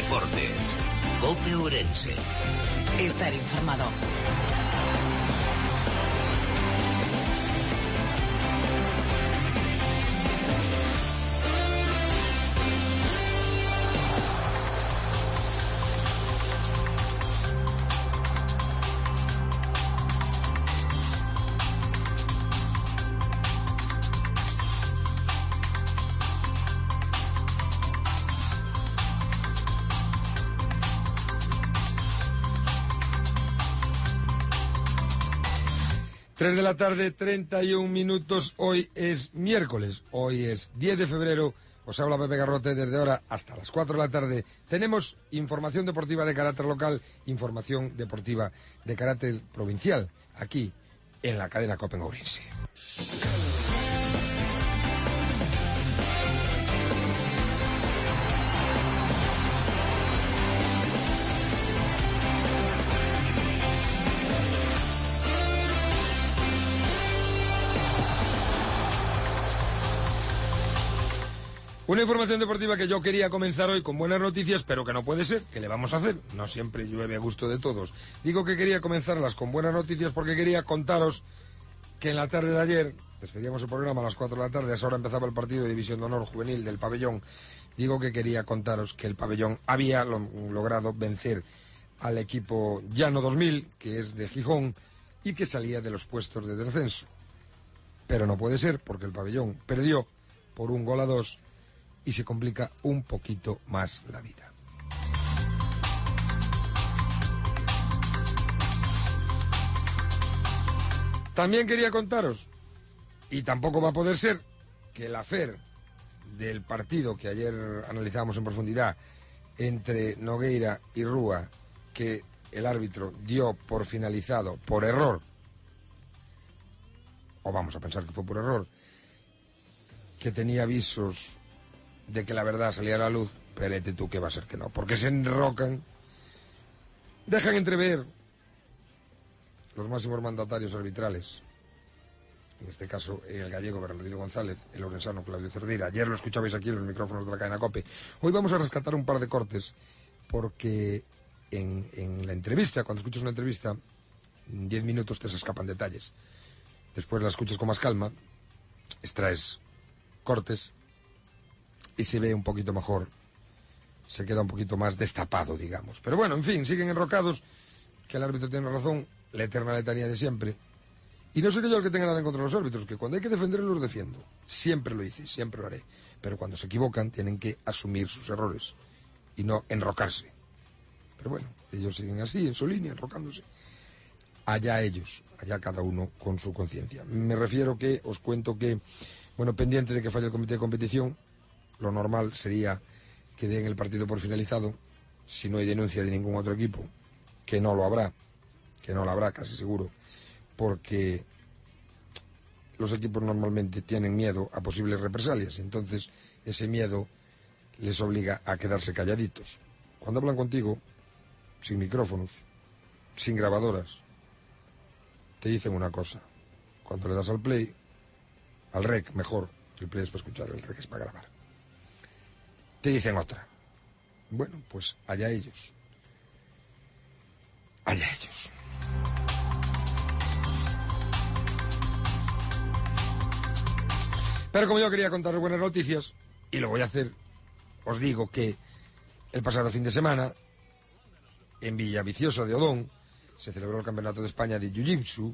Deportes. COPE Ourense. Estar informado. Tres de la tarde, 31 minutos, hoy es miércoles, hoy es 10 de febrero, os habla Pepe Garrote desde ahora hasta las 4 de la tarde. Tenemos información deportiva de carácter local, información deportiva de carácter provincial, aquí en la cadena COPE Ourense. Una información deportiva que yo quería comenzar hoy con buenas noticias, pero que no puede ser. ¿Qué le vamos a hacer? No siempre llueve a gusto de todos. Digo que quería comenzarlas con buenas noticias porque quería contaros que en la tarde de ayer, despedíamos el programa a las 4 de la tarde, a esa hora empezaba el partido de División de Honor Juvenil del Pabellón. Digo que quería contaros que el Pabellón había logrado vencer al equipo Llano 2000, que es de Gijón, y que salía de los puestos de descenso. Pero no puede ser porque el Pabellón perdió por 1-2 y se complica un poquito más la vida. También quería contaros, y tampoco va a poder ser, que el afer del partido que ayer analizamos en profundidad entre Nogueira y Rúa, que el árbitro dio por finalizado por error, o vamos a pensar que fue por error, que tenía avisos de que la verdad salía a la luz, pero tú que va a ser que no, porque se enrocan, dejan entrever los máximos mandatarios arbitrales, en este caso el gallego Bernardino González, el orensano Claudio Cerdira. Ayer lo escuchabais aquí en los micrófonos de la cadena COPE. Hoy vamos a rescatar un par de cortes, porque en la entrevista, cuando escuchas una entrevista, en 10 minutos te se escapan detalles. Después la escuchas con más calma, extraes cortes y se ve un poquito mejor, se queda un poquito más destapado, digamos. Pero bueno, en fin, siguen enrocados, que el árbitro tiene razón, la eterna letanía de siempre. Y no seré yo el que tenga nada en contra de los árbitros, que cuando hay que defenderlos los defiendo. Siempre lo hice, siempre lo haré. Pero cuando se equivocan tienen que asumir sus errores y no enrocarse. Pero bueno, ellos siguen así, en su línea, enrocándose. Allá ellos, allá cada uno con su conciencia. Me refiero que, os cuento que, bueno, pendiente de que falle el comité de competición, lo normal sería que den el partido por finalizado, si no hay denuncia de ningún otro equipo, que no lo habrá, casi seguro, porque los equipos normalmente tienen miedo a posibles represalias, y entonces ese miedo les obliga a quedarse calladitos. Cuando hablan contigo, sin micrófonos, sin grabadoras, te dicen una cosa. Cuando le das al play, al rec, mejor, el play es para escuchar, el rec es para grabar, te dicen otra. Bueno, pues allá ellos. Allá ellos. Pero como yo quería contaros buenas noticias, y lo voy a hacer, os digo que el pasado fin de semana, en Villaviciosa de Odón, se celebró el Campeonato de España de Jiu-Jitsu,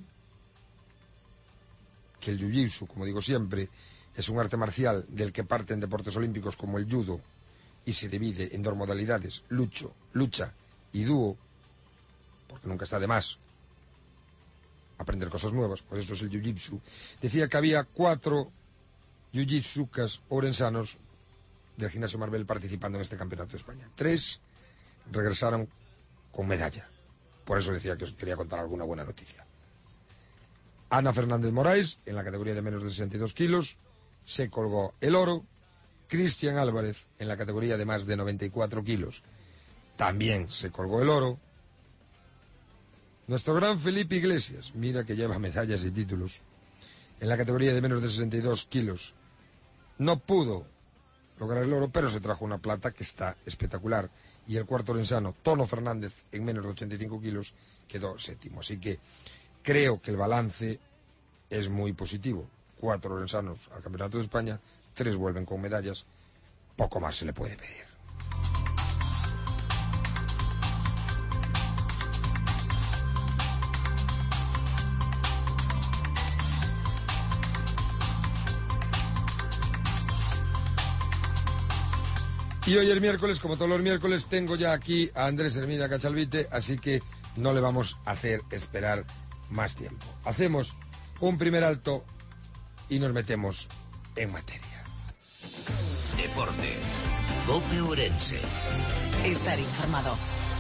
que el Jiu-Jitsu, como digo siempre, es un arte marcial del que parten deportes olímpicos como el judo, y se divide en dos modalidades, lucha y dúo, porque nunca está de más aprender cosas nuevas, por eso es el jiu-jitsu. Decía que había 4 jiu-jitsucas orensanos del gimnasio Marbel participando en este campeonato de España. 3 regresaron con medalla, por eso decía que os quería contar alguna buena noticia. Ana Fernández Moraes, en la categoría de menos de 62 kilos, se colgó el oro. Cristian Álvarez, en la categoría de más de 94 kilos, también se colgó el oro. Nuestro gran Felipe Iglesias, mira que lleva medallas y títulos, en la categoría de menos de 62 kilos, no pudo lograr el oro, pero se trajo una plata que está espectacular y el cuarto orensano, Tono Fernández, en menos de 85 kilos, quedó séptimo. Así que creo que el balance es muy positivo. 4 orensanos al Campeonato de España, 3 vuelven con medallas, poco más se le puede pedir. Y hoy es miércoles, como todos los miércoles, tengo ya aquí a Andrés Hermida Cachalvite, así que no le vamos a hacer esperar más tiempo. Hacemos un primer alto y nos metemos en materia. Deportes. COPE Ourense. Estar informado.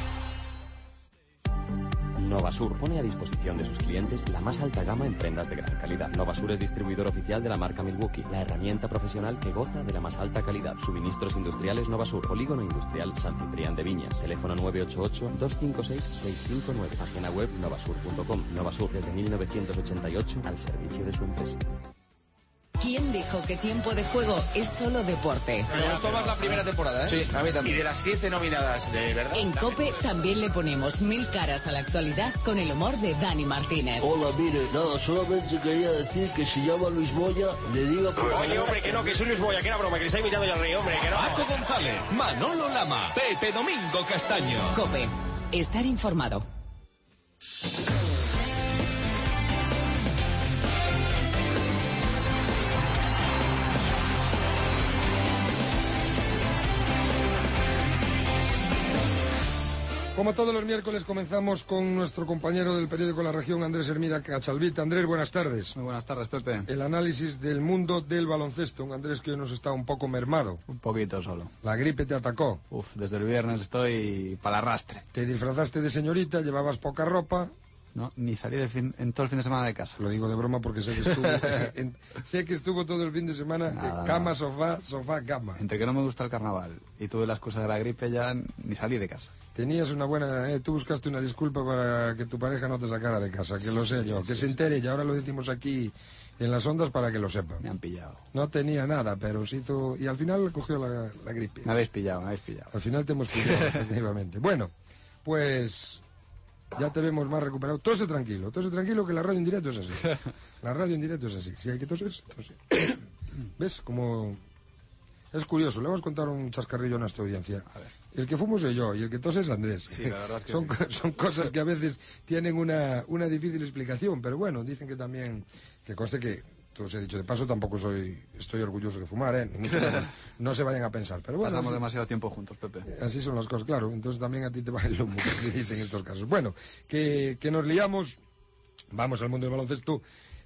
Novasur pone a disposición de sus clientes la más alta gama en prendas de gran calidad. Novasur es distribuidor oficial de la marca Milwaukee, la herramienta profesional que goza de la más alta calidad. Suministros industriales Novasur, Polígono Industrial San Ciprián de Viñas. Teléfono 988-256-659. Página web novasur.com. Novasur desde 1988 al servicio de su empresa. ¿Quién dijo que Tiempo de Juego es solo deporte? Me gustó más la primera temporada, ¿eh? Sí, a mí también. Y de las 7 nominadas, de verdad. En COPE también le ponemos 1000 caras a la actualidad con el humor de Dani Martínez. Hola, mire, nada, solamente quería decir que si llama Luis Moya, le diga... Oye, hombre, que no, que soy Luis Boya, que era broma, que le está imitando ya al rey, hombre, que no. Paco González, Manolo Lama, Pepe Domingo Castaño. COPE. Estar informado. Como todos los miércoles comenzamos con nuestro compañero del periódico La Región, Andrés Hermida Cachalvite. Andrés, buenas tardes. Muy buenas tardes, Pepe. El análisis del mundo del baloncesto. Un Andrés que hoy nos está un poco mermado. Un poquito solo. La gripe te atacó. Desde el viernes estoy para el arrastre. Te disfrazaste de señorita, llevabas poca ropa. No, ni salí en todo el fin de semana de casa. Lo digo de broma porque sé que estuvo, todo el fin de semana cama, sofá, cama. Entre que no me gusta el carnaval y tuve la excusa de la gripe, ya ni salí de casa. Tenías una buena... tú buscaste una disculpa para que tu pareja no te sacara de casa, que lo sé yo, que se entere, y ahora lo decimos aquí en las ondas para que lo sepa. Me han pillado. No tenía nada, pero se hizo... Y al final cogió la gripe. Me habéis pillado. Al final te hemos pillado, efectivamente. Bueno, pues... Ya te vemos más recuperado. Tose tranquilo que la radio en directo es así. La radio en directo es así. Si hay que toser, tose. ¿Ves? Como... Es curioso, le vamos a contar un chascarrillo a nuestra audiencia. A ver. El que fumo soy yo y el que tose es Andrés. Sí, la verdad es que son cosas que a veces tienen una difícil explicación, pero bueno, dicen que también... Que conste que, todo se ha dicho de paso, tampoco estoy orgulloso de fumar, ¿eh? No se vayan a pensar, pero bueno... Pasamos demasiado tiempo juntos, Pepe. Así son las cosas, claro. Entonces también a ti te va el humo, que se dice en estos casos. Bueno, que nos liamos. Vamos al mundo del baloncesto.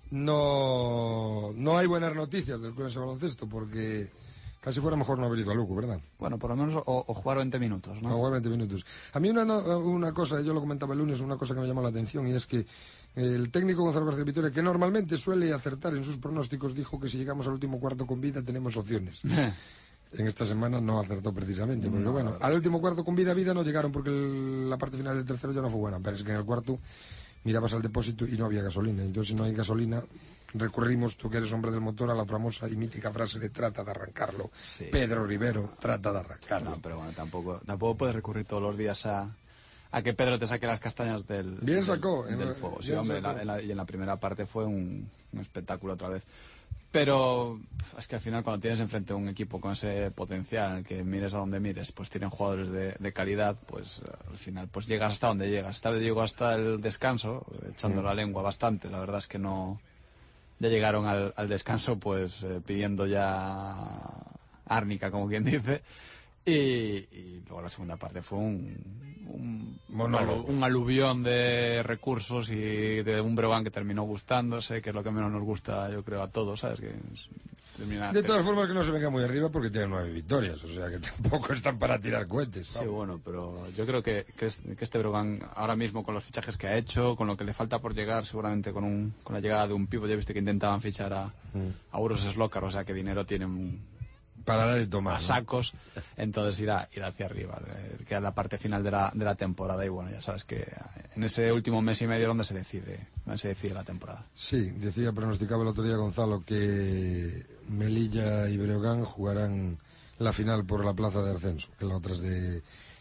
No hay buenas noticias del club de baloncesto, porque casi fuera mejor no haber ido a Lugo, ¿verdad? Bueno, por lo menos o jugar 20 minutos, ¿no? O jugar 20 minutos. A mí una cosa, yo lo comentaba el lunes, una cosa que me llamó la atención, y es que el técnico Gonzalo García Vitoria, que normalmente suele acertar en sus pronósticos, dijo que si llegamos al último cuarto con vida tenemos opciones. En esta semana no acertó precisamente, porque bueno, al último cuarto con vida no llegaron, porque la parte final del tercero ya no fue buena, pero es que en el cuarto mirabas al depósito y no había gasolina. Entonces, si no hay gasolina, recurrimos, tú que eres hombre del motor, a la famosa y mítica frase de trata de arrancarlo. Sí. Pedro Rivero, trata de arrancarlo. No, pero bueno, tampoco puedes recurrir todos los días a que Pedro te saque las castañas del fuego. Sí, hombre, y en la primera parte fue un espectáculo otra vez. Pero es que al final, cuando tienes enfrente un equipo con ese potencial, que mires a donde mires, pues tienen jugadores de calidad, pues al final pues llegas hasta donde llegas. Esta vez llegó hasta el descanso, echando la lengua bastante. La verdad es que no... Ya llegaron al descanso pues pidiendo ya árnica, como quien dice. Y luego la segunda parte fue un aluvión de recursos y de un Breogán que terminó gustándose, que es lo que menos nos gusta, yo creo, a todos, ¿sabes? De todas formas, que no se venga muy arriba porque tienen 9 victorias, o sea que tampoco están para tirar cohetes. Sí, bueno, pero yo creo que este Breogán, ahora mismo con los fichajes que ha hecho, con lo que le falta por llegar, seguramente con la llegada de un pívot, ya viste que intentaban fichar a Uros Slokar, o sea que dinero tienen para dar y tomar, a sacos, ¿no? Entonces irá hacia arriba, queda la parte final de la temporada, y bueno, ya sabes que en ese último mes y medio donde se decide la temporada. Sí, pronosticaba el otro día Gonzalo que Melilla y Breogán jugarán la final por la plaza de ascenso, que la otra es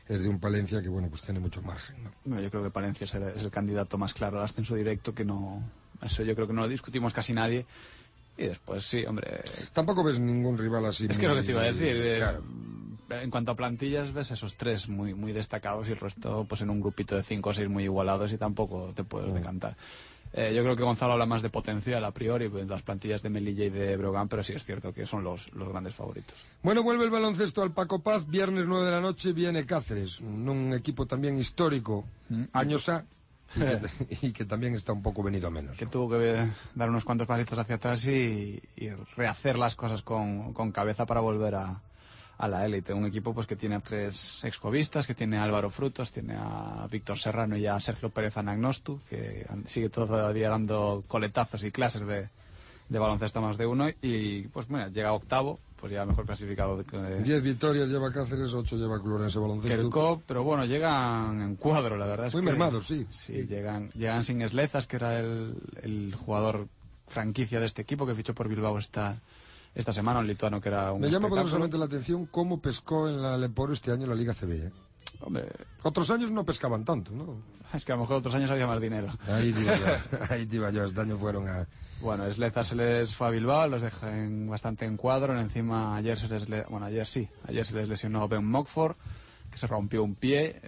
es de un Palencia que, bueno, pues tiene mucho margen, ¿no? No, yo creo que Palencia es el candidato más claro al ascenso directo, que no... Eso yo creo que no lo discutimos casi nadie. Y después, sí, hombre... Tampoco ves ningún rival así. Es que es lo que te iba a decir. Claro. En cuanto a plantillas, ves esos tres muy, muy destacados y el resto pues en un grupito de 5 o 6 muy igualados y tampoco te puedes decantar. Yo creo que Gonzalo habla más de potencial a priori, pues, las plantillas de Melilla y de Breogán, pero sí es cierto que son los grandes favoritos. Bueno, vuelve el baloncesto al Paco Paz, viernes 9 de la noche viene Cáceres, un equipo también histórico, años A, y que también está un poco venido a menos. Que tuvo que dar unos cuantos pasitos hacia atrás y rehacer las cosas con cabeza para volver a la élite. Un equipo pues que tiene a 3 excovistas, que tiene a Álvaro Frutos, tiene a Víctor Serrano y a Sergio Pérez Anagnostu, que sigue todavía dando coletazos y clases de baloncesto más de uno, y pues mira, llega octavo, pues ya mejor clasificado. 10 victorias lleva Cáceres, 8 lleva Clurense Baloncesto. Kerkov, pero bueno, llegan en cuadro, la verdad es muy que... Muy mermados, sí. Sí, llegan sin Eslezas, que era el jugador franquicia de este equipo, que fichó por Bilbao esta semana, un lituano que era un Me llama espectáculo. poderosamente la atención cómo pescó en la Leporo este año la Liga CB, ¿eh? Hombre, otros años no pescaban tanto, ¿no? es que a lo mejor otros años había más dinero. Ahí te iba yo, este año fueron a... Bueno, Esleza se les fue a Bilbao, los dejan bastante en cuadro. Encima ayer se les lesionó Ben Mockford, que se rompió un pie,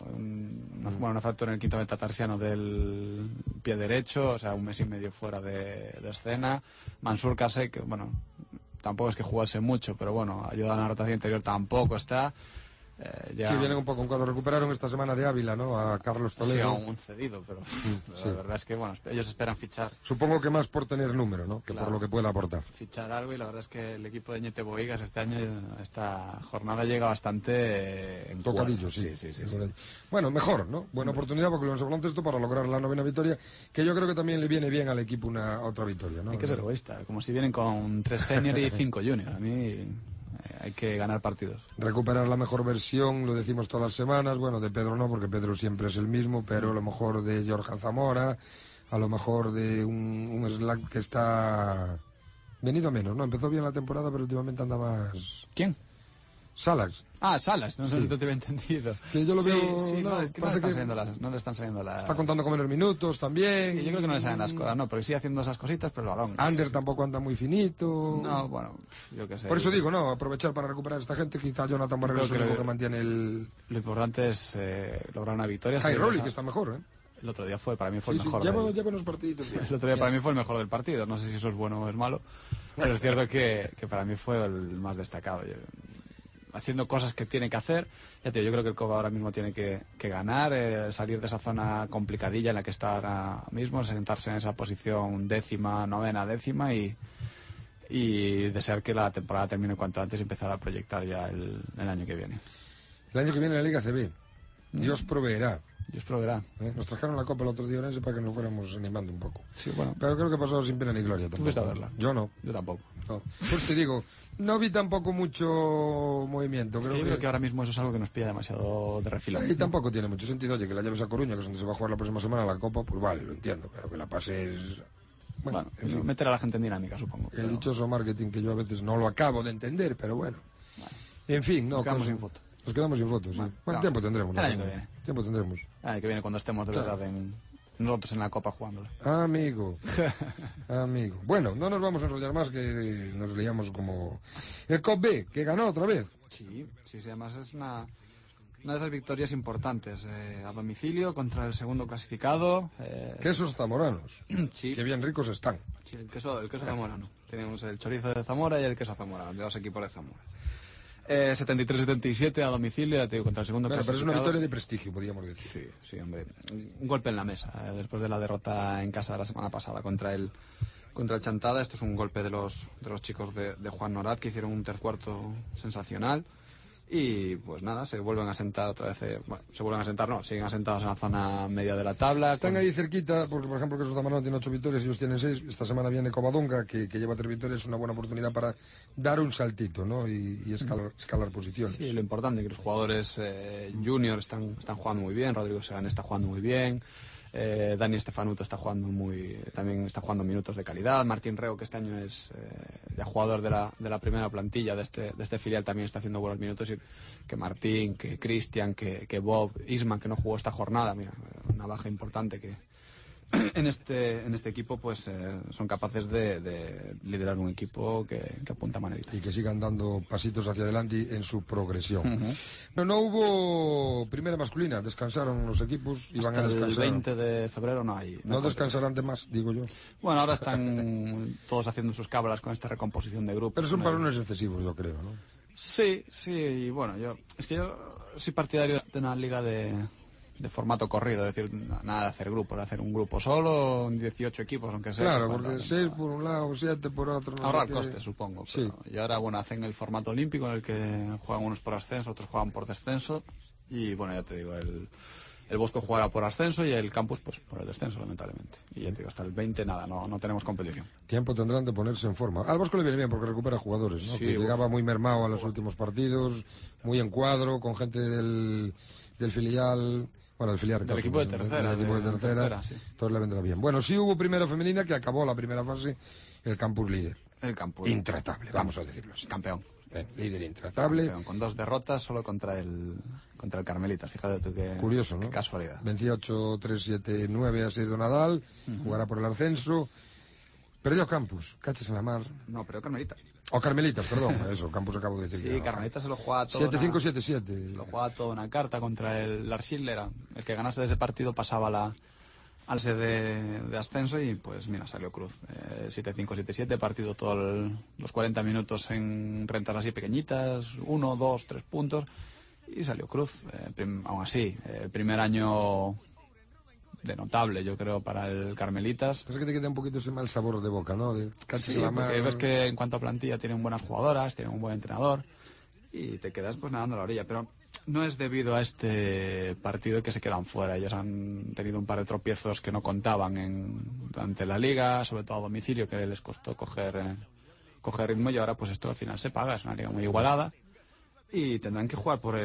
una fractura en el quinto metatarsiano del pie derecho, o sea, 1 mes y medio fuera de escena. Mansur Kasek, que bueno, tampoco es que jugase mucho, pero bueno, ayuda a la rotación interior, tampoco está. Sí, vienen un poco en cuadro. Recuperaron esta semana de Ávila, ¿no? A Carlos Toledo. Sí, aún un cedido, pero la verdad es que, bueno, ellos esperan fichar. Supongo que más por tener número, ¿no? Que claro, por lo que pueda aportar. Fichar algo, y la verdad es que el equipo de Ñete Boigas este año, esta jornada llega bastante en tocadillo, sí. Bueno, mejor, ¿no? Buena oportunidad porque lo baloncesto para lograr la 9ª victoria, que yo creo que también le viene bien al equipo otra victoria, ¿no? Hay que ser egoísta, como si vienen con 3 senior y 5 junior. A mí... hay que ganar partidos. Recuperar la mejor versión, lo decimos todas las semanas. Bueno, de Pedro no, porque Pedro siempre es el mismo, pero a lo mejor de Jorge Zamora, a lo mejor de un Slack que está venido a menos, ¿no? Empezó bien la temporada, pero últimamente anda más... ¿Quién? Salas. Ah, Salas, no sé si te había entendido. Que yo lo veo... Sí, no, es que no le están saliendo las... Está contando con menos minutos también. Sí, yo creo que no le salen las cosas, no, pero sigue haciendo esas cositas, pero el balón... Ander tampoco anda muy finito. No, bueno, yo qué sé. Por eso digo, no, aprovechar para recuperar a esta gente. Quizá Jonathan Barrera es el único que mantiene el... Lo importante es lograr una victoria. Jai Rolly, que está mejor, ¿eh? El otro día para mí fue el mejor. Ya buenos partidos. El otro día para mí fue el mejor del partido. No sé si eso es bueno o es malo, pero es cierto que para mí fue el más destacado. Haciendo cosas que tiene que hacer. Ya te digo, yo creo que el Coba ahora mismo tiene que ganar, salir de esa zona complicadilla en la que está ahora mismo, sentarse en esa posición 10ª, 9ª, 10ª y desear que la temporada termine cuanto antes y empezar a proyectar ya el año que viene. El año que viene la Liga CB. Dios proveerá. Dios proveerá. Nos trajeron la Copa el otro día Orense para que nos fuéramos animando un poco. Sí, bueno. Pero creo que pasó sin pena ni gloria. ¿Tú fuiste a verla? Yo no. Yo tampoco. No. Pues te digo, no vi tampoco mucho movimiento. Yo creo que ahora mismo eso es algo que nos pilla demasiado de refilón. Y tampoco tiene mucho sentido. Oye, que la lleves a Coruña, que es donde se va a jugar la próxima semana la Copa, pues vale, lo entiendo. Pero que la pases... Bueno, en fin, meter a la gente en dinámica, supongo. El dichoso marketing que yo a veces no lo acabo de entender, pero bueno. En fin, no. Nos quedamos sin foto. Nos quedamos sin fotos, sí. Bueno, tiempo tendremos. El año que viene. Tiempo tendremos. El año que viene, cuando estemos de verdad nosotros en la Copa jugándola. Amigo. Bueno, no nos vamos a enrollar más, que nos liamos como... El COP B, que ganó otra vez. Sí, además es una de esas victorias importantes. A domicilio contra el segundo clasificado. Quesos zamoranos. Sí. Qué bien ricos están. Sí, el queso zamorano. Tenemos el chorizo de Zamora y el queso zamorano, de los equipos de Zamora. 73-77 a domicilio, ya te digo, contra el segundo clasificado. Pero es una victoria de prestigio, podríamos decir. Sí, hombre. Un golpe en la mesa, después de la derrota en casa de la semana pasada contra el Chantada. Esto es un golpe de los chicos de Juan Norat, que hicieron un tercer cuarto sensacional. Y pues nada, se vuelven a sentar otra vez. Siguen asentados en la zona media de la tabla. Están ahí cerquita, porque por ejemplo que Zamorano tiene 8 victorias y ellos tienen 6. Esta semana viene Covadonga, que lleva 3 victorias. Es una buena oportunidad para dar un saltito, ¿no? Y escalar posiciones. Sí, lo importante es que los jugadores juniors están jugando muy bien. Rodrigo Segan está jugando muy bien. Dani Stefanuto también está jugando minutos de calidad. Martín Reo, que este año es ya jugador de la primera plantilla de este filial, también está haciendo buenos minutos. Y que Martín, que Cristian, que Bob, Isma, que no jugó esta jornada, mira, una baja importante que en este equipo pues son capaces de liderar un equipo que apunta a manerita. Y que sigan dando pasitos hacia adelante en su progresión. No hubo primera masculina, descansaron los equipos y van a descansar. El 20 de febrero no hay. No descansarán de más, digo yo. Bueno, ahora están todos haciendo sus cábalas con esta recomposición de grupos. Pero son parones excesivos, yo creo, ¿no? Sí, y bueno, yo soy partidario de una liga de formato corrido, es decir, nada de hacer grupos, hacer un grupo solo, 18 equipos, aunque sea. Claro, porque 6 por un lado, 7 por otro. Ahorrar costes, supongo. Sí. Y ahora, bueno, hacen el formato olímpico en el que juegan unos por ascenso, otros juegan por descenso. Y bueno, ya te digo, el Bosco jugará por ascenso y el Campus pues por el descenso, lamentablemente. Y ya te digo, hasta el 20 nada, no tenemos competición. Tiempo tendrán de ponerse en forma. Al Bosco le viene bien porque recupera jugadores, ¿no? Sí, que llegaba muy mermado a los últimos partidos, muy en cuadro, con gente del filial. Bueno, el filial del equipo de tercera. Del equipo de tercera, sí. Todo le vendrá bien. Bueno, sí hubo primera femenina que acabó la primera fase, el Campus líder. El Campus. Intratable, vamos a decirlo así. Campeón. Líder intratable. Campeón, con 2 derrotas solo contra el Carmelita. Fíjate tú qué curioso, ¿no? Qué casualidad. Vencía 8-3-7-9 a 6 Donadal, jugará por el ascenso. Perdió Campus, cachas en la mar. No, perdió Carmelitas. O Carmelitas, perdón, eso, Campus acabo de decir. Sí, Carmelitas se lo juega todo. 7-5, 7-7. Se lo juega toda una carta contra el Larschiller. El que ganase de ese partido pasaba al sede de ascenso y pues mira, salió cruz. 7-5, 7-7, partido todos los 40 minutos en rentas así pequeñitas, 1, 2, 3 puntos y salió cruz. Aún así, el primer año de notable, yo creo, para el Carmelitas. Pasa que te queda un poquito ese mal sabor de boca, ¿no? Sí, porque ves que en cuanto a plantilla tienen buenas jugadoras, tienen un buen entrenador y te quedas pues nadando a la orilla, pero no es debido a este partido que se quedan fuera. Ellos han tenido un par de tropiezos que no contaban durante la liga, sobre todo a domicilio, que les costó coger ritmo y ahora pues esto al final se paga. Es una liga muy igualada y tendrán que jugar por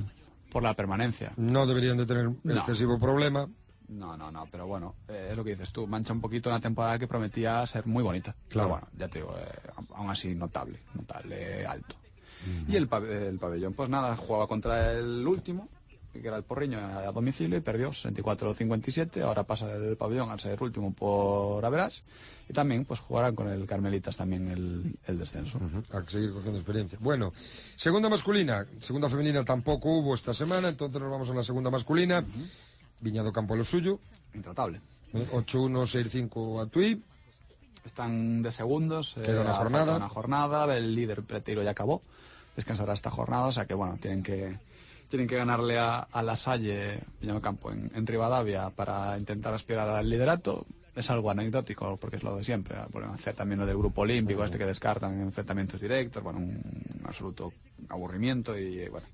la permanencia. No deberían de tener excesivo problema. No, pero bueno, es lo que dices tú, mancha un poquito una temporada que prometía ser muy bonita. Claro. Pero bueno, ya te digo, aún así notable, alto. Y el pabellón, pues nada, jugaba contra el último, que era el Porriño, a domicilio y perdió 64-57. Ahora pasa el pabellón al ser último por average y también pues jugarán con el Carmelitas también el descenso. A seguir cogiendo experiencia. Bueno, segunda femenina tampoco hubo esta semana, entonces nos vamos a la segunda masculina. Viñado Campo lo suyo. Intratable. 8-1, 6-5 a Tui. Están de segundos. Queda una jornada. El líder Preteiro ya acabó. Descansará esta jornada. O sea que bueno, tienen que ganarle a La Salle, Viñado Campo, en Rivadavia para intentar aspirar al liderato. Es algo anecdótico porque es lo de siempre. Pueden hacer también lo del grupo olímpico, que descartan en enfrentamientos directos. Bueno, un absoluto aburrimiento y bueno.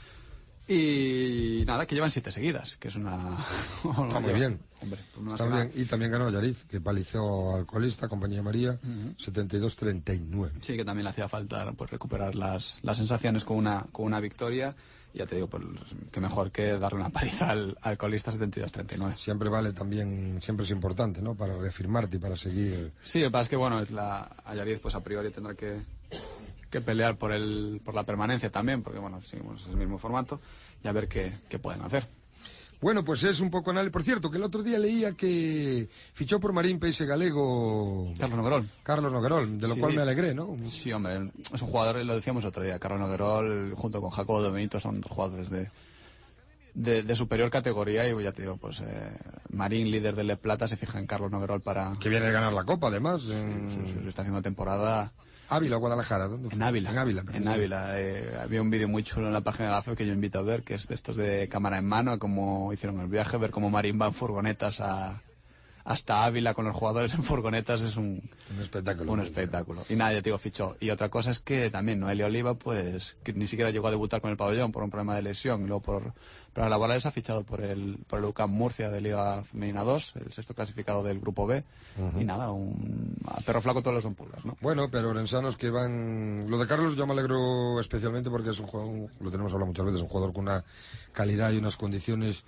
Y nada, que llevan 7 seguidas, que es una... Está muy bien. Hombre, está bien. Y también ganó Yariz, que palizó al colista, Compañía María, 72-39. Sí, que también le hacía falta pues recuperar las sensaciones con una victoria. Y ya te digo, pues que mejor que darle una paliza al colista 72-39. Siempre vale también, siempre es importante, ¿no? Para reafirmarte y para seguir... Sí, lo que pasa es que, bueno, a Yariz pues a priori tendrá que pelear por la permanencia también, porque bueno, seguimos el mismo formato y a ver qué pueden hacer. Bueno, pues es un poco análisis. Por cierto, que el otro día leía que fichó por Marín Peixe Galego Carlos Noguerol, de lo cual me alegré, ¿no? Sí, hombre, es un jugador, lo decíamos el otro día, Carlos Noguerol junto con Jacobo de Benito son 2 jugadores de superior categoría y ya te digo, pues Marín, líder del Le Plata, se fija en Carlos Noguerol para... Que viene de ganar la Copa, además. Sí, está haciendo temporada... Ávila o Guadalajara, ¿dónde fue? En Ávila. En Ávila. Había un vídeo muy chulo en la página de la FEB que yo invito a ver, que es de estos de cámara en mano, cómo hicieron el viaje, ver cómo Marín va en furgonetas hasta Ávila con los jugadores en furgonetas es un espectáculo. Un espectáculo. Y nada, ya te digo, fichó. Y otra cosa es que también Noelia Oliva, pues, que ni siquiera llegó a debutar con el pabellón por un problema de lesión. Y luego por laborales ha fichado por el UCAM Murcia de Liga Femenina 2, el 6º clasificado del Grupo B. Y nada, a perro flaco todos los son pulgas, ¿no? Bueno, pero orensanos que van... Lo de Carlos yo me alegro especialmente porque es un jugador, lo tenemos hablado muchas veces, un jugador con una calidad y unas condiciones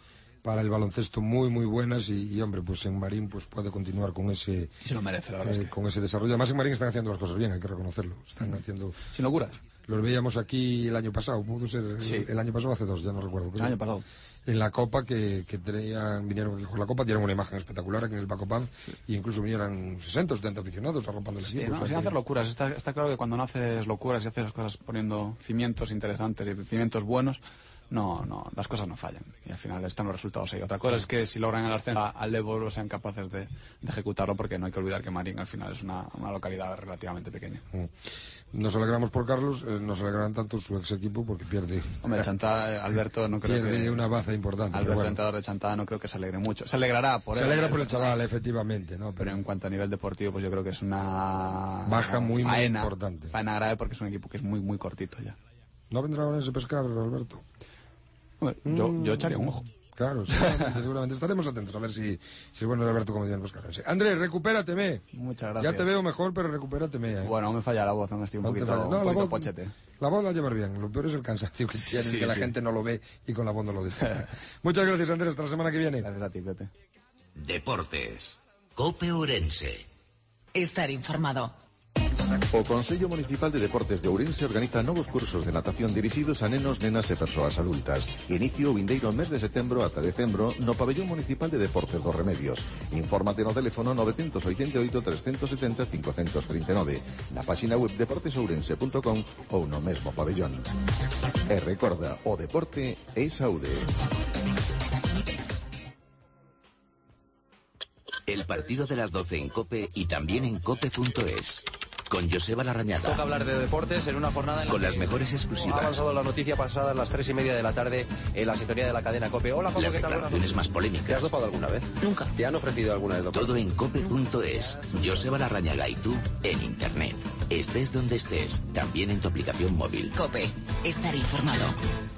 para el baloncesto muy muy buenas y hombre, pues en Marín pues puede continuar con ese... Y se lo merece, la verdad es que... Con ese desarrollo. Además en Marín están haciendo las cosas bien, hay que reconocerlo. Están haciendo... Sin locuras. Los veíamos aquí el año pasado, pudo ser el año pasado o hace 2, ya no recuerdo. El año pasado. En la Copa, que vinieron aquí con la Copa, dieron una imagen espectacular aquí en el Paco Paz, y incluso vinieron 60 o 70 aficionados arropando el equipo. No, sin hacer locuras. Está claro que cuando no haces locuras y haces las cosas poniendo cimientos interesantes y cimientos buenos, no, las cosas no fallan. Y al final están los resultados ahí. Otra cosa es que si logran el ascenso al Ebro sean capaces de ejecutarlo, porque no hay que olvidar que Marín al final es una localidad relativamente pequeña. Nos alegramos por Carlos, nos alegran tanto su ex equipo porque pierde. Hombre, Chantá, Alberto no creo pierde una baza importante. Alberto, entrenador de Chantá, no creo que se alegre mucho. Se alegrará por él. Se alegra por el chaval, efectivamente, ¿no? Pero en cuanto a nivel deportivo, pues yo creo que es una baja muy importante. Faena grave, porque es un equipo que es muy muy cortito ya. ¿No vendrá ahora ese pescar, Alberto? Hombre, yo echaría un ojo. Claro, seguramente estaremos atentos a ver si es bueno de Alberto como decían los pescarense. Andrés, recupérateme. Muchas gracias. Ya te veo mejor, pero recupérateme. Bueno, me falla la voz, aún estoy un poquito pochete. La voz la llevar bien, lo peor es el cansancio que tienes, que la gente no lo ve y con la voz no lo dice. Muchas gracias, Andrés, hasta la semana que viene. Gracias a ti, Pepe. Deportes. COPE Ourense. Estar informado. O Consello Municipal de Deportes de Ourense organiza novos cursos de natación dirixidos a nenos, nenas e persoas adultas. Inicio o vindeiro mes de setembro ata decembro no Pabellón Municipal de Deportes dos Remedios. Infórmate no teléfono 988 370 539, na páxina web deportesourense.com ou no mesmo pabellón. E recorda, o deporte é saúde. El partido de las 12 en COPE y también en cope.es. Con Joseba Larrañaga. Toca hablar de deportes en una jornada en la con las mejores exclusivas. Ha avanzado la noticia pasada a las 3:30 de la tarde en la sintonía de la cadena COPE. Hola, Pablo, las declaraciones más polémicas. ¿Te has dopado alguna vez? Nunca. ¿Te han ofrecido alguna vez dopar? Todo en cope.es. Joseba Larrañaga y tú en internet. Estés donde estés, también en tu aplicación móvil. COPE. Estar informado.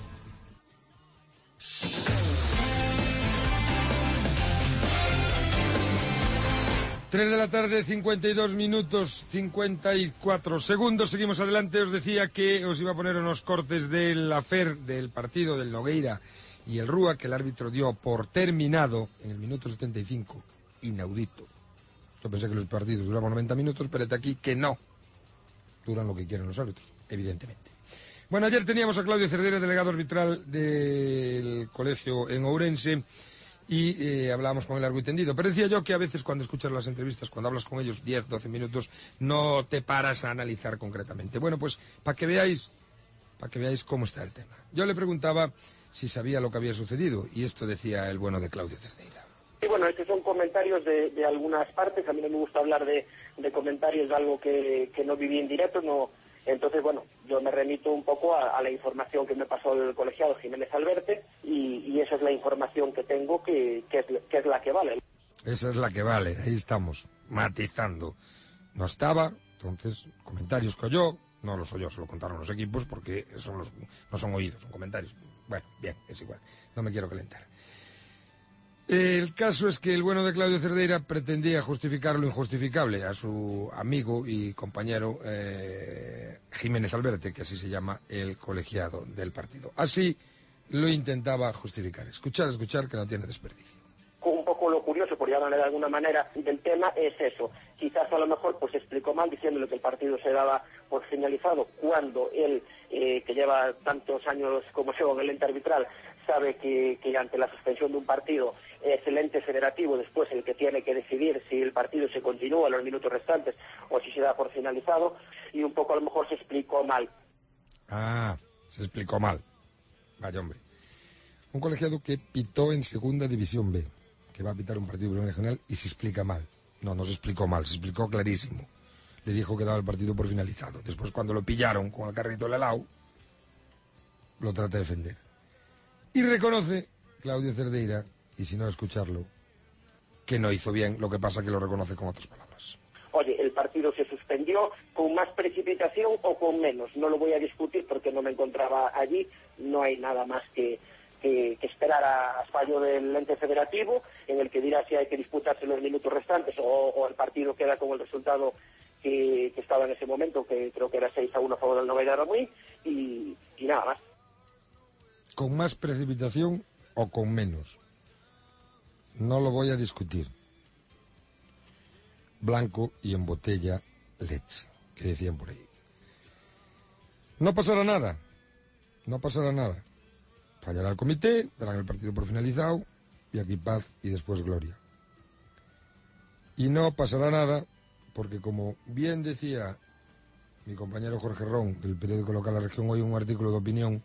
Tres de la tarde, 52 minutos, 54 segundos. Seguimos adelante. Os decía que os iba a poner unos cortes del afer del partido del Nogueira y el Rúa, que el árbitro dio por terminado en el minuto 75. Inaudito. Yo pensé que los partidos duraban 90 minutos, pero aquí que no. Duran lo que quieren los árbitros, evidentemente. Bueno, ayer teníamos a Claudio Cerdeira, delegado arbitral del colegio en Ourense, y hablábamos con el largo y tendido. Pero decía yo que a veces cuando escuchas las entrevistas, cuando hablas con ellos 10, 12 minutos, no te paras a analizar concretamente. Bueno, pues para que veáis cómo está el tema. Yo le preguntaba si sabía lo que había sucedido, y esto decía el bueno de Claudio Cerdeira. Y bueno, estos son comentarios de algunas partes. A mí no me gusta hablar de comentarios de algo que no viví en directo, no. Entonces, bueno, yo me remito un poco a la información que me pasó el colegiado Jiménez Alberte, y esa es la información que tengo, que es la que vale. Esa es la que vale, ahí estamos, matizando. No estaba, entonces, comentarios que oyó, no los oyó, se lo contaron los equipos, porque no son oídos, son comentarios. Bueno, bien, es igual, no me quiero calentar. El caso es que el bueno de Claudio Cerdeira pretendía justificar lo injustificable a su amigo y compañero Jiménez Alberte, que así se llama el colegiado del partido. Así lo intentaba justificar. Escuchar, que no tiene desperdicio. Un poco lo curioso, por llamarle de alguna manera, del tema es eso. Quizás a lo mejor pues explicó mal diciéndole que el partido se daba por finalizado, cuando él, que lleva tantos años como yo en el ente arbitral, sabe que ante la suspensión de un partido es el ente federativo después el que tiene que decidir si el partido se continúa en los minutos restantes o si se da por finalizado, y un poco a lo mejor se explicó mal. Ah, se explicó mal. Vaya hombre. Un colegiado que pitó en Segunda División B, que va a pitar un partido de Primera Regional, y se explica mal. No se explicó mal, se explicó clarísimo. Le dijo que daba el partido por finalizado. Después, cuando lo pillaron con el carrito del helado, lo trata de defender. Y reconoce Claudio Cerdeira, y si no escucharlo, que no hizo bien, lo que pasa que lo reconoce con otras palabras. Oye, el partido se suspendió con más precipitación o con menos. No lo voy a discutir porque no me encontraba allí. No hay nada más que esperar a fallo del ente federativo, en el que dirá si hay que disputarse los minutos restantes o el partido queda con el resultado que estaba en ese momento, que creo que era 6-1 a favor del Nogueira Aramuí, y nada más. ¿Con más precipitación o con menos? No lo voy a discutir. Blanco y en botella leche, que decían por ahí. No pasará nada. No pasará nada. Fallará el comité, darán el partido por finalizado, y aquí paz y después gloria. Y no pasará nada, porque como bien decía mi compañero Jorge Ron, del periódico local La Región, hoy un artículo de opinión,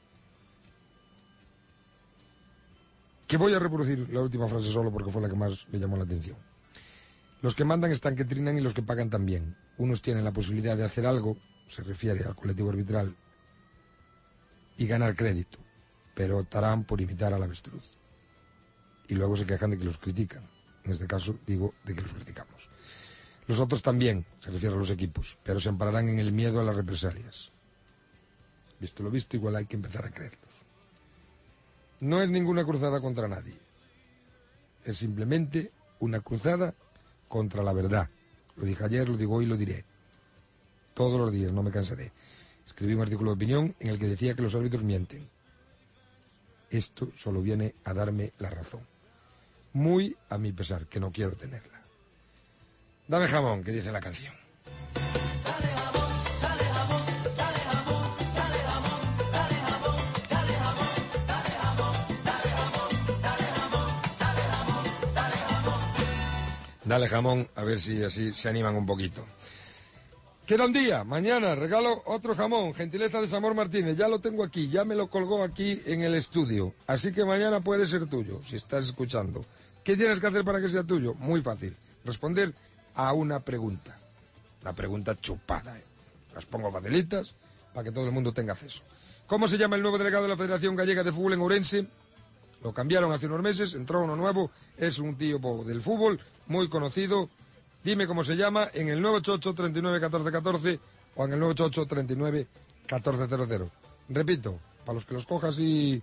que voy a reproducir la última frase solo porque fue la que más me llamó la atención. Los que mandan están que trinan y los que pagan también. Unos tienen la posibilidad de hacer algo, se refiere al colectivo arbitral, y ganar crédito, pero optarán por imitar al avestruz. Y luego se quejan de que los critican. En este caso, digo, de que los criticamos. Los otros también, se refiere a los equipos, pero se ampararán en el miedo a las represalias. Visto lo visto, igual hay que empezar a creerlos. No es ninguna cruzada contra nadie. Es simplemente una cruzada contra la verdad. Lo dije ayer, lo digo hoy y lo diré. Todos los días, no me cansaré. Escribí un artículo de opinión en el que decía que los árbitros mienten. Esto solo viene a darme la razón. Muy a mi pesar, que no quiero tenerla. Dame jamón, que dice la canción. Dale jamón, dale jamón, dale jamón, dale jamón, dale jamón, dale jamón, dale jamón, dale jamón, dale jamón, dale jamón, dale jamón. Dale jamón, a ver si así se animan un poquito. Queda un día, mañana regalo otro jamón, gentileza de Samor Martínez, ya lo tengo aquí, ya me lo colgó aquí en el estudio, así que mañana puede ser tuyo, si estás escuchando. ¿Qué tienes que hacer para que sea tuyo? Muy fácil, responder a una pregunta, la pregunta chupada, Las pongo facilitas para que todo el mundo tenga acceso. ¿Cómo se llama el nuevo delegado de la Federación Gallega de Fútbol en Ourense? Lo cambiaron hace unos meses, entró uno nuevo, es un tío del fútbol, muy conocido. Dime cómo se llama en el 988 39 14 14 o en el 988 39 14 00. Repito, para los que los cojas y...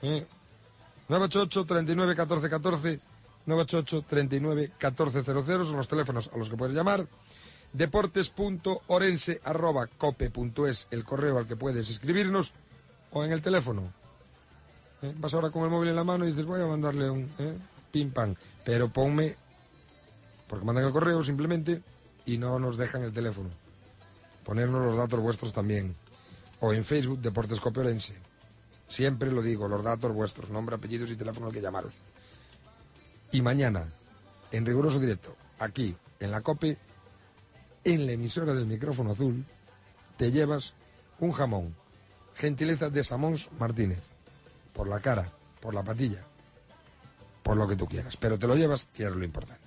988 39 14 14, 988 39 14 00 son los teléfonos a los que puedes llamar. deportes.orense@cope.es, el correo al que puedes escribirnos, o en el teléfono. Vas ahora con el móvil en la mano y dices, voy a mandarle un pim pam, pero ponme, porque mandan el correo simplemente y no nos dejan el teléfono. Ponernos los datos vuestros también. O en Facebook, Deportes Cope Orense. Siempre lo digo, los datos vuestros, nombre, apellidos y teléfono al que llamaros. Y mañana, en riguroso directo, aquí, en la COPE, en la emisora del micrófono azul, te llevas un jamón. Gentileza de Samor Martínez. Por la cara, por la patilla, por lo que tú quieras. Pero te lo llevas, que es lo importante.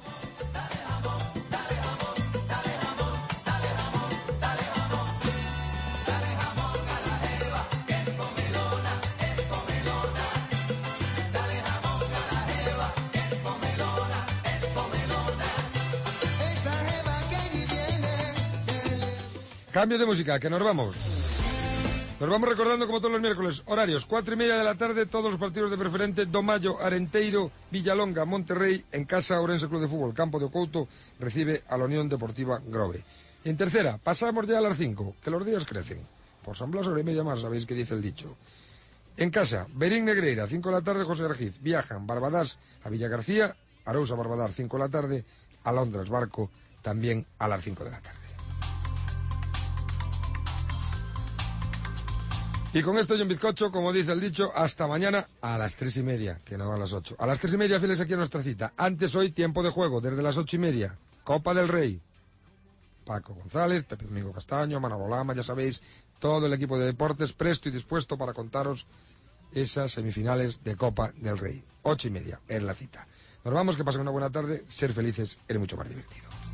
Cambio de música, que nos vamos. Nos vamos recordando como todos los miércoles, horarios, 4:30 de la tarde, todos los partidos de preferente, Domayo, Arenteiro, Villalonga, Monterrey, en casa, Ourense Club de Fútbol, Campo de Ocouto, recibe a la Unión Deportiva Grove. Y en tercera, pasamos ya a las 5, que los días crecen. Por San Blas, hora y media más, sabéis que dice el dicho. En casa, Berín Negreira, 5 de la tarde, José Argiz. Viajan Barbadás a Villagarcía, Arousa Barbadar, 5 de la tarde, Alondras Barco, también a las 5 de la tarde. Y con esto, John Bizcocho, como dice el dicho, hasta mañana a las 3:30, que no a las 8. A las 3:30, fieles aquí a nuestra cita. Antes hoy, tiempo de juego, desde las 8:30. Copa del Rey. Paco González, Pepe Domingo Castaño, Manolo Lama, ya sabéis, todo el equipo de deportes presto y dispuesto para contaros esas semifinales de Copa del Rey. 8:30, es la cita. Nos vamos, que pasen una buena tarde, ser felices es mucho más divertido.